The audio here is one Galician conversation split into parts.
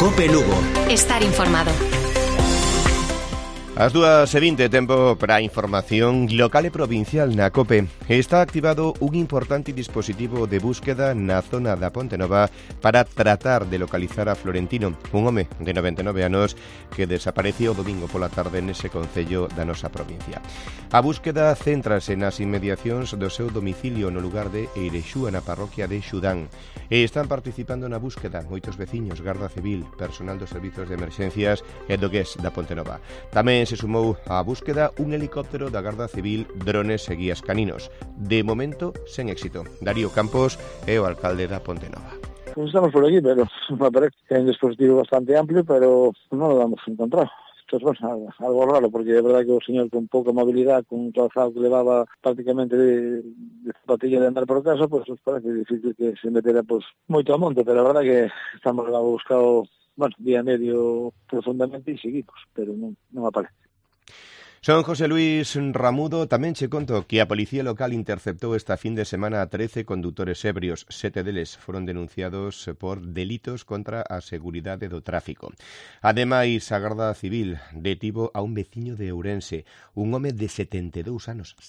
COPE Lugo. Estar informado. As 2:20, tempo para a información local e provincial na COPE. Está activado un importante dispositivo de búsqueda na zona da Ponte Nova para tratar de localizar a Florentino, un home de 99 anos que desapareceu o domingo pola tarde nese concello da nosa provincia. A búsqueda céntrase nas inmediacións do seu domicilio no lugar de Eirexúa, na parroquia de Xudán. E están participando na búsqueda moitos veciños, Garda Civil, personal dos servizos de emerxencias e do GES da Ponte Nova. Tamén se sumou á búsqueda un helicóptero da Garda Civil, drones e guías caninos. De momento, sen éxito. Darío Campos é o alcalde da Ponte Nova. Pues estamos por aquí, pero me parece que hay un dispositivo bastante amplio, pero no lo hemos encontrado. Esto es bueno, algo raro, porque es verdad que o señor con poca movilidad, con un calzado que levaba prácticamente de zapatilla de andar por casa, pues nos parece difícil que se metiera pues moito a monte, pero a verdad que estamos buscado, bueno, día e medio profundamente e seguimos, pero non aparece. Son José Luis Ramudo. Tamén che conto que a Policía Local interceptou esta fin de semana a 13 condutores ebrios. 7 deles foron denunciados por delitos contra a seguridade do tráfico. Ademais, a Garda Civil detivo a un veciño de Ourense, un home de 72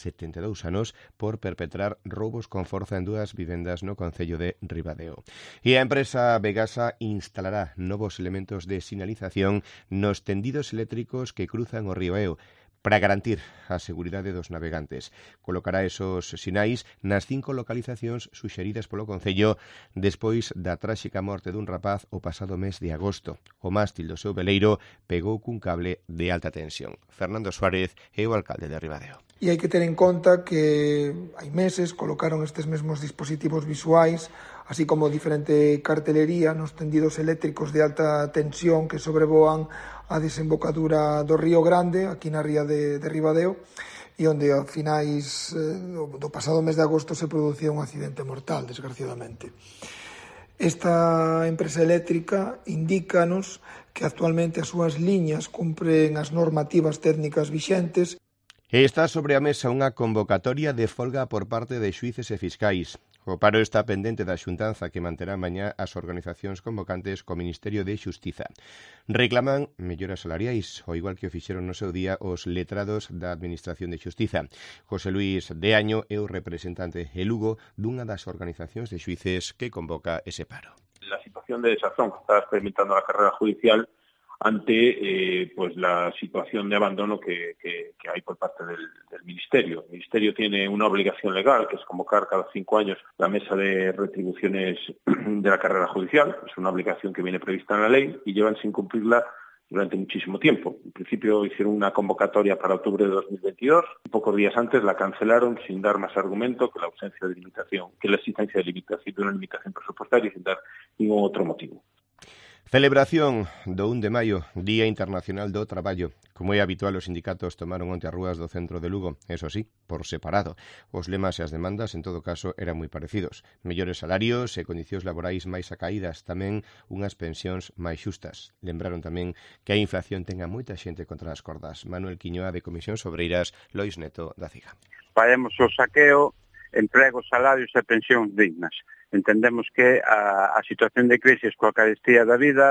anos, por perpetrar roubos con forza en 2 vivendas no concello de Ribadeo. E a empresa Vegasa instalará novos elementos de sinalización nos tendidos eléctricos que cruzan o río Eo, para garantir a seguridade dos navegantes. Colocará esos sinais nas 5 localizacións suxeridas polo Concello despois da tráxica morte dun rapaz o pasado mes de agosto. O mástil do seu veleiro pegou cun cable de alta tensión. Fernando Suárez é o alcalde de Ribadeo. E hai que ter en conta que hai meses colocaron estes mesmos dispositivos visuais, así como diferente cartelería nos tendidos eléctricos de alta tensión que sobrevoan a desembocadura do Río Grande, aquí na ría de Ribadeo, e onde a finais do pasado mes de agosto se producía un accidente mortal, desgraciadamente. Esta empresa eléctrica indícanos que actualmente as súas liñas cumpren as normativas técnicas vixentes. Está sobre a mesa unha convocatoria de folga por parte de xuíces e fiscais. O paro está pendente da xuntanza que manterá mañá as organizacións convocantes co Ministerio de Xustiza. Reclaman melloras salariais, ao igual que o fixeron no seu día os letrados da Administración de Xustiza. José Luis de Año é o representante en Lugo dunha das organizacións de xuíces que convoca ese paro. La situación de desazón que está experimentando la carrera judicial ante pues la situación de abandono que hay por parte del Ministerio. El Ministerio tiene una obligación legal, que es convocar cada 5 años la mesa de retribuciones de la carrera judicial. Es una obligación que viene prevista en la ley y llevan sin cumplirla durante muchísimo tiempo. En principio hicieron una convocatoria para octubre de 2022 y pocos días antes la cancelaron sin dar más argumento que la ausencia de limitación, que la existencia de una limitación presupuestaria y sin dar ningún otro motivo. Celebración do 1 de maio, Día Internacional do Traballo. Como é habitual, os sindicatos tomaron onte as rúas do centro de Lugo, eso sí, por separado. Os lemas e as demandas, en todo caso, eran moi parecidos. Mellores salarios e condicións laborais máis acaídas, tamén unhas pensións máis xustas. Lembraron tamén que a inflación ten a moita xente contra as cordas. Manuel Quiñoa, de Comisións Obreiras, Lois Neto, da CIGA. Paremos o saqueo, empregos, salarios e pensións dignas. Entendemos que a situación de crisis coa carestía da vida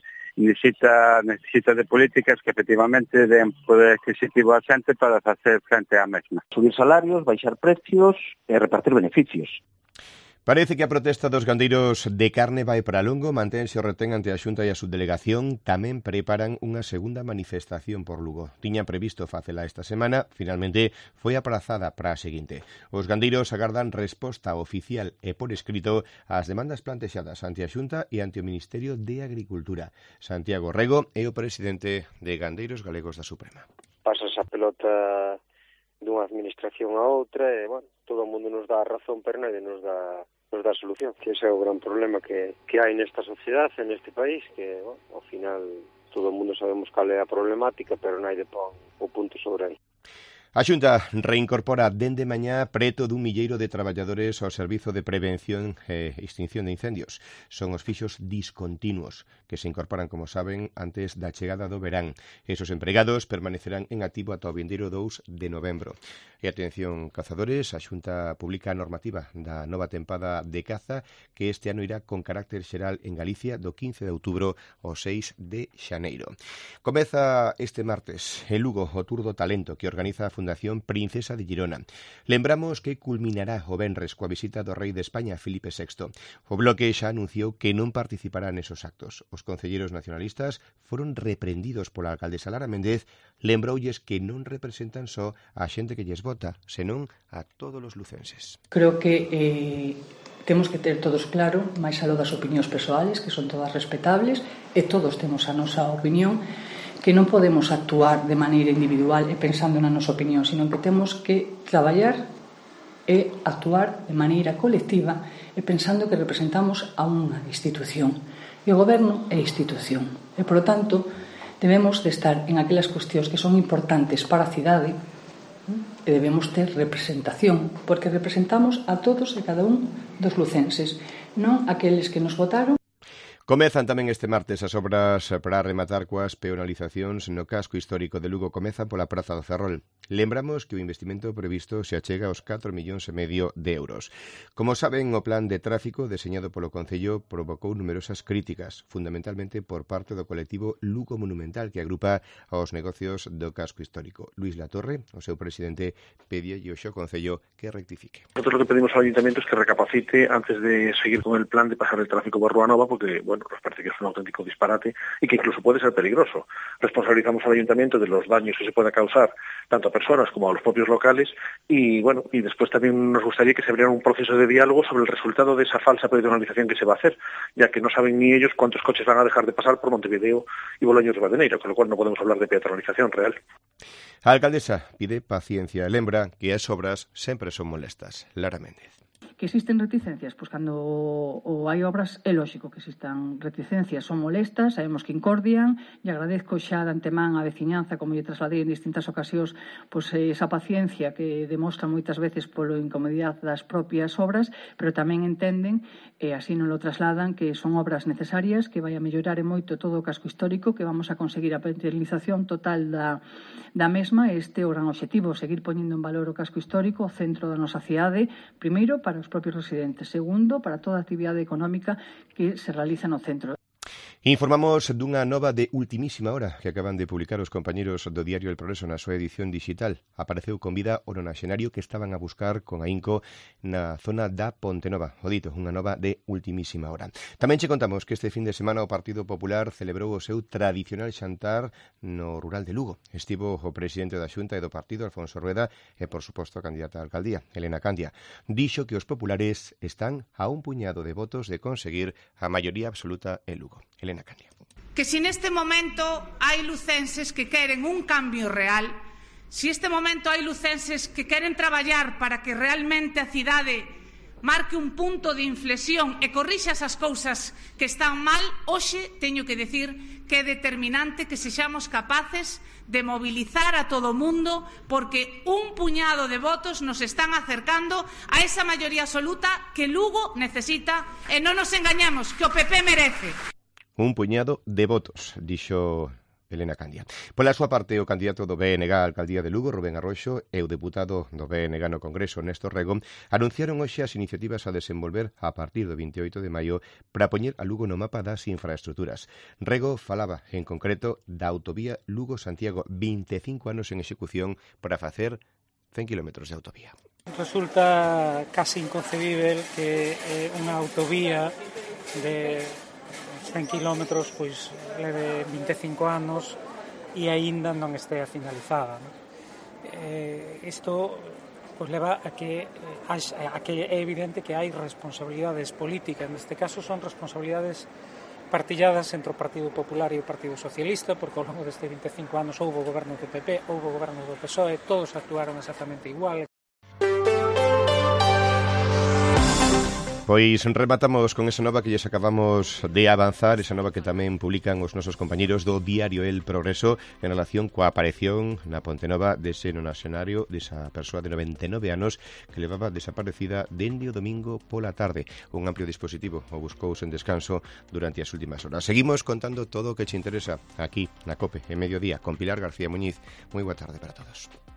necesita de políticas que efectivamente den poder adquisitivo á xente para facer frente á mesma. Subir salarios, baixar precios e repartir beneficios. Parece que a protesta dos gandeiros de carne vai para longo, mantense o retén ante a Xunta e a subdelegación, tamén preparan unha segunda manifestación por Lugo. Tiñan previsto facela esta semana, finalmente foi aprazada para a seguinte. Os gandeiros agardan resposta oficial e por escrito ás demandas plantexadas ante a Xunta e ante o Ministerio de Agricultura. Santiago Rego é o presidente de Gandeiros Galegos da Suprema. Pasas a pelota dunha administración a outra e, bueno, todo o mundo nos dá a razón, pero nadie nos dá solución, que ese é o gran problema que hai nesta sociedade, neste país, que, bueno, ao final todo o mundo sabemos cal é a problemática, pero nadie pon o punto sobre aí. A Xunta reincorpora dende mañá preto dun milleiro de traballadores ao Servizo de Prevención e Extinción de Incendios. Son os fixos discontinuos que se incorporan, como saben, antes da chegada do verán. Esos empregados permanecerán en activo ata o vindeiro 2 de novembro. E atención, cazadores, a Xunta publica a normativa da nova tempada de caza que este ano irá con carácter xeral en Galicia do 15 de outubro ao 6 de xaneiro. Comeza este martes en Lugo o Tour do Talento que organiza a Fundación Princesa de Girona. Lembramos que culminará o venres coa visita do rei de España, Filipe VI. O Bloque xa anunciou que non participará nesos actos. Os concelleiros nacionalistas foron reprendidos pola alcaldesa Lara Méndez, lembroulles que non representan só a xente que lles vota, senón a todos os lucenses. Creo que temos que ter todos claro, máis aló das opinións persoales, que son todas respetables, e todos temos a nosa opinión, que non podemos actuar de maneira individual e pensando na nosa opinión, sino que temos que traballar e actuar de maneira colectiva e pensando que representamos a unha institución. E o goberno é institución. E, por lo tanto, debemos de estar en aquelas cuestións que son importantes para a cidade e debemos ter representación, porque representamos a todos e cada un dos lucenses, non aqueles que nos votaron. Comezan tamén este martes as obras para rematar coas peonalizacións no casco histórico de Lugo. Comezan pola Praza do Ferrol. Lembramos que o investimento previsto se achega aos 4,5 millóns de euros. Como saben, o plan de tráfico deseñado polo Concello provocou numerosas críticas, fundamentalmente por parte do colectivo Lugo Monumental, que agrupa aos negocios do casco histórico. Luis Latorre, o seu presidente, pedílle ao Concello que rectifique. Nosotros lo que pedimos al Ayuntamiento es que recapacite antes de seguir con el plan de pasar el tráfico por Rúa Nova, porque, bueno, nos parece que es un auténtico disparate y que incluso puede ser peligroso. Responsabilizamos al Ayuntamiento de los daños que se pueda causar tanto a personas como a los propios locales y, bueno, y después también nos gustaría que se abriera un proceso de diálogo sobre el resultado de esa falsa peatonalización que se va a hacer, ya que no saben ni ellos cuántos coches van a dejar de pasar por Montevideo y Bolaños de Valdeneira, con lo cual no podemos hablar de peatonalización real. A alcaldesa pide paciencia e lembra que as obras sempre son molestas. Lara Méndez. Que existen reticencias? Pois cando hai obras é lógico que existan reticencias, son molestas, sabemos que incordian, e agradezco xa de antemán a veciñanza, como lle trasladei en distintas ocasións, pois esa paciencia que demostra moitas veces polo incomodidade das propias obras, pero tamén entenden, e así non lo trasladan, que son obras necesarias, que vai a mellorar moito todo o casco histórico, que vamos a conseguir a peatonalización total da mesma, este é o gran obxectivo, seguir poñendo en valor o casco histórico, o centro da nosa cidade, primeiro para os propios residentes, segundo para toda a actividade económica que se realiza no centro. Informamos dunha nova de ultimísima hora que acaban de publicar os compañeros do Diario El Progreso na súa edición digital. Apareceu con vida o nonaxenario que estaban a buscar con ahínco na zona da Pontenova. O dito, unha nova de ultimísima hora. Tamén che contamos que este fin de semana o Partido Popular celebrou o seu tradicional xantar no rural de Lugo. Estivo o presidente da Xunta e do partido, Alfonso Rueda, e, por suposto, a candidata á alcaldía, Elena Candia. Dixo que os populares están a un puñado de votos de conseguir a maioría absoluta en Lugo. Elena Candia. Que si neste momento hai lucenses que queren un cambio real, si este momento hai lucenses que queren traballar para que realmente a cidade marque un punto de inflexión e corrixa esas cousas que están mal, hoxe teño que decir que é determinante que sexamos capaces de mobilizar a todo o mundo, porque un puñado de votos nos están acercando a esa maioría absoluta que Lugo necesita, e non nos engañemos, que o PP merece. Un puñado de votos, dixo Elena Candia. Pola súa parte, o candidato do BNG á alcaldía de Lugo, Rubén Arroxo, e o deputado do BNG no Congreso, Néstor Rego, anunciaron hoxe as iniciativas a desenvolver a partir do 28 de maio para poñer a Lugo no mapa das infraestructuras. Rego falaba, en concreto, da autovía Lugo-Santiago, 25 anos en execución para facer 100 kilómetros de autovía. Resulta casi inconcebible que unha autovía de 100 kilómetros pois leve 25 anos e aínda non estea finalizada. Isto pois leva a que é evidente que hai responsabilidades políticas. Neste caso son responsabilidades partilladas entre o Partido Popular e o Partido Socialista, porque ao longo destes 25 anos houbo goberno do PP, houbo goberno do PSOE, todos actuaron exactamente igual. Pois rematamos con esa nova que lles acabamos de avanzar, esa nova que tamén publican os nosos compañeros do diario El Progreso en relación coa aparición na Pontenova dese nonaxenario desa persoa de 99 anos que levaba desaparecida dende o domingo pola tarde. Un amplio dispositivo o buscouse en descanso durante as últimas horas. Seguimos contando todo o que che interesa aquí na COPE en Mediodía con Pilar García Muñiz. Moi boa tarde para todos.